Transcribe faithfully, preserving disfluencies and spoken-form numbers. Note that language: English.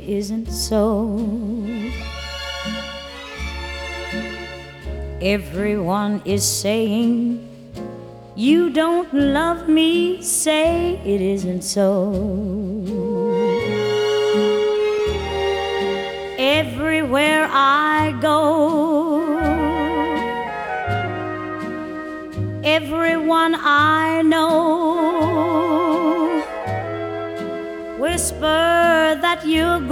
isn't so. Everyone is saying you don't love me, say it isn't so. Everywhere I go, everyone I know whisper that you're